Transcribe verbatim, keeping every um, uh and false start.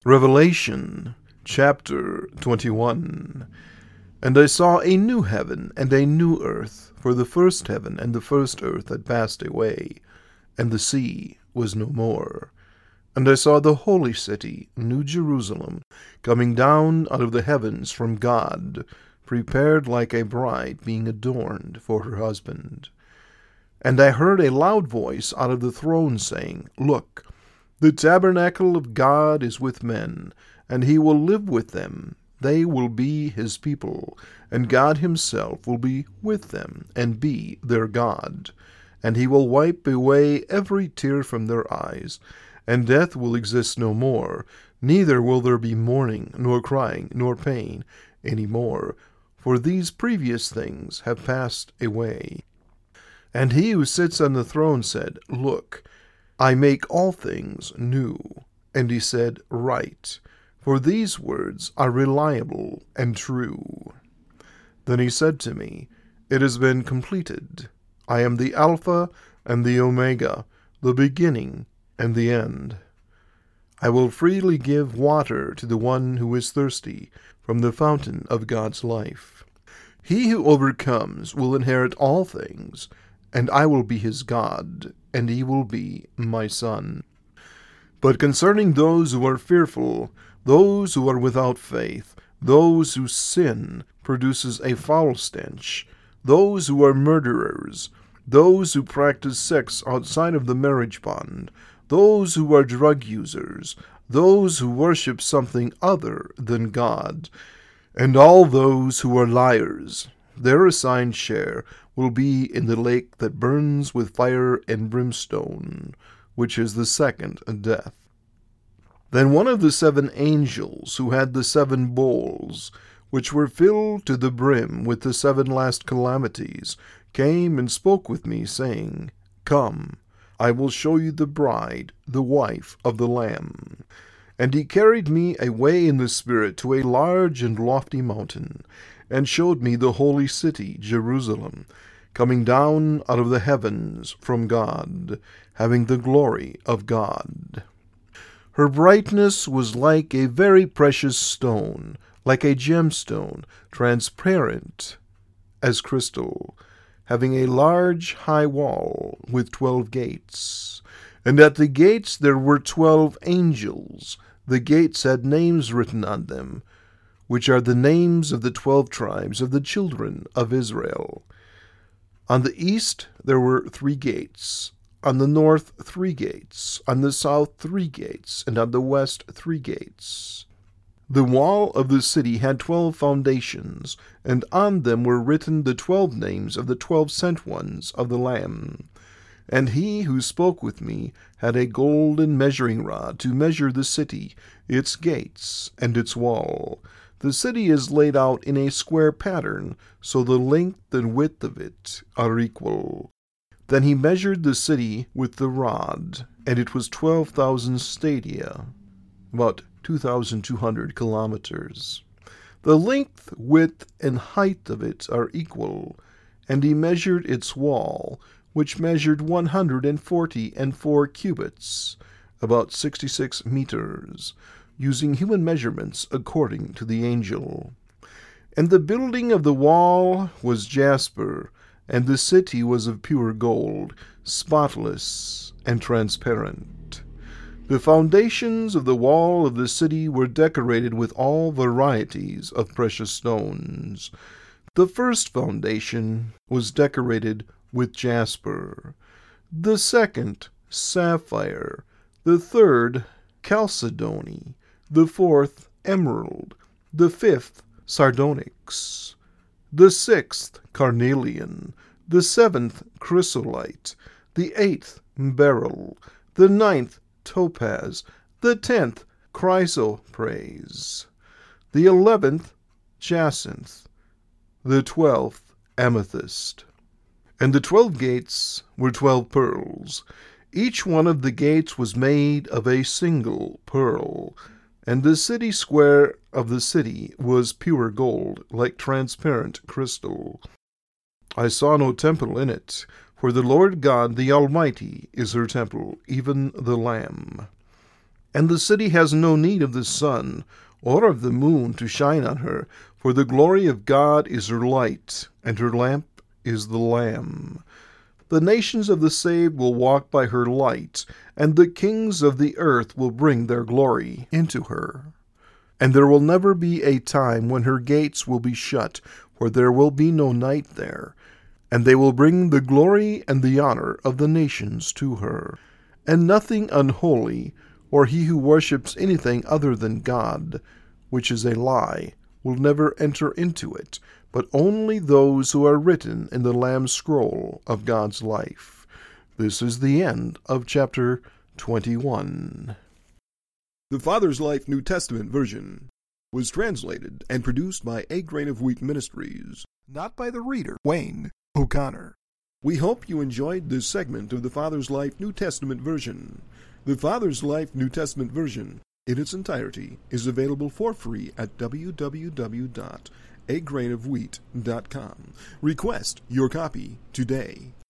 Revelation chapter twenty-one. And I saw a new heaven and a new earth, for the first heaven and the first earth had passed away, and the sea was no more. And I saw the holy city, New Jerusalem, coming down out of the heavens from God, prepared like a bride being adorned for her husband. And I heard a loud voice out of the throne saying, Look, the tabernacle of God is with men, and he will live with them. They will be his people, and God himself will be with them, and be their God. And he will wipe away every tear from their eyes, and death will exist no more, neither will there be mourning, nor crying, nor pain any more, for these previous things have passed away. And he who sits on the throne said, Look, I make all things new. And he said, Write, for these words are reliable and true. Then he said to me, It has been completed. I am the Alpha and the Omega, the beginning and the end. I will freely give water to the one who is thirsty from the fountain of God's life. He who overcomes will inherit all things, and I will be his God, and he will be my son. But concerning those who are fearful, those who are without faith, those whose sin produces a foul stench, those who are murderers, those who practice sex outside of the marriage bond, those who are drug users, those who worship something other than God, and all those who are liars, their assigned share will be in the lake that burns with fire and brimstone, which is the second death. Then one of the seven angels who had the seven bowls, which were filled to the brim with the seven last calamities, came and spoke with me, saying, Come, I will show you the bride, the wife of the Lamb. And he carried me away in the Spirit to a large and lofty mountain, and showed me the holy city, Jerusalem, coming down out of the heavens from God, having the glory of God. Her brightness was like a very precious stone, like a gemstone, transparent as crystal, having a large high wall with twelve gates. And at the gates there were twelve angels. The gates had names written on them, which are the names of the twelve tribes of the children of Israel. On the east there were three gates, on the north three gates, on the south three gates, and on the west three gates. The wall of the city had twelve foundations, and on them were written the twelve names of the twelve sent ones of the Lamb. And he who spoke with me had a golden measuring rod to measure the city, its gates, and its wall. The city is laid out in a square pattern, so the length and width of it are equal. Then he measured the city with the rod, and it was twelve thousand stadia, about two thousand two hundred kilometers. The length, width, and height of it are equal, and he measured its wall, which measured one hundred and forty and four cubits, about sixty-six meters, using human measurements according to the angel. And the building of the wall was jasper, and the city was of pure gold, spotless and transparent. The foundations of the wall of the city were decorated with all varieties of precious stones. The first foundation was decorated with jasper, the second sapphire, the third chalcedony, the fourth emerald, the fifth sardonyx, the sixth carnelian, the seventh chrysolite, the eighth beryl, the ninth topaz, the tenth chrysoprase, the eleventh jacinth, the twelfth amethyst. And the twelve gates were twelve pearls. Each one of the gates was made of a single pearl, and the city square of the city was pure gold, like transparent crystal. I saw no temple in it, for the Lord God the Almighty is her temple, even the Lamb. And the city has no need of the sun, or of the moon to shine on her, for the glory of God is her light, and her lamp is the Lamb. The nations of the saved will walk by her light, and the kings of the earth will bring their glory into her. And there will never be a time when her gates will be shut, for there will be no night there. And they will bring the glory and the honor of the nations to her. And nothing unholy, or he who worships anything other than God, which is a lie, will never enter into it, but only those who are written in the Lamb's scroll of God's life. This is the end of chapter twenty-one. The Father's Life New Testament version was translated and produced by A Grain of Wheat Ministries, not by the reader, Wayne O'Connor. We hope you enjoyed this segment of the Father's Life New Testament version. The Father's Life New Testament version, in its entirety, is available for free at w w w dot a grain of wheat dot com. Request your copy today.